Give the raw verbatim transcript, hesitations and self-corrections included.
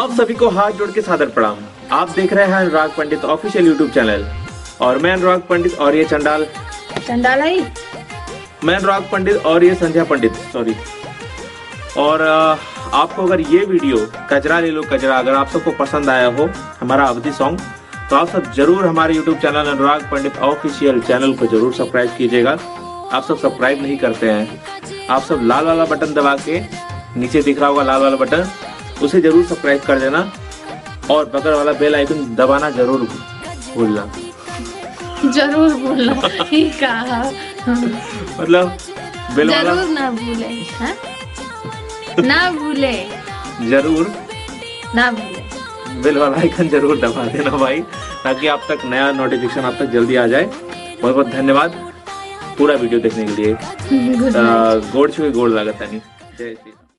आप सभी को हाथ जोड़ के सादर प्रणाम। आप देख रहे हैं Anurag Pandit official YouTube channel और मैं अनुराग पंडित और ये चंडाल चंडाल है। मैं अनुराग पंडित और ये संध्या पंडित सॉरी। और आपको अगर ये वीडियो कचरा ले लो कचरा अगर आप सबको पसंद आया हो हमारा अवधि सॉन्ग, तो आप सब जरूर हमारे YouTube channel Anurag Pandit official channel को जरूर सब्सक्राइब कीजिएगा। आप सब सब्सक्राइब नहीं करते हैं, आप सब लाल वाला बटन दबा के नीचे दिख रहा होगा लाल वाला बटन, उसे जरूर सब्सक्राइब कर देना और बगल वाला बेल आइकन दबाना जरूर भूलना। जरूर भूलना ठीक है, मतलब बेल वाला जरूर ना भूले, हाँ? ना भूले, जरूर ना भूले, बेल वाला आइकन जरूर दबा देना भाई, ताकि आप तक नया नोटिफिकेशन आप तक जल्दी आ जाए। बहुत बहुत धन्यवाद पूरा वीडियो देखने के लिए। गोड़ छुए गोड़ लागत नहीं। जय श्री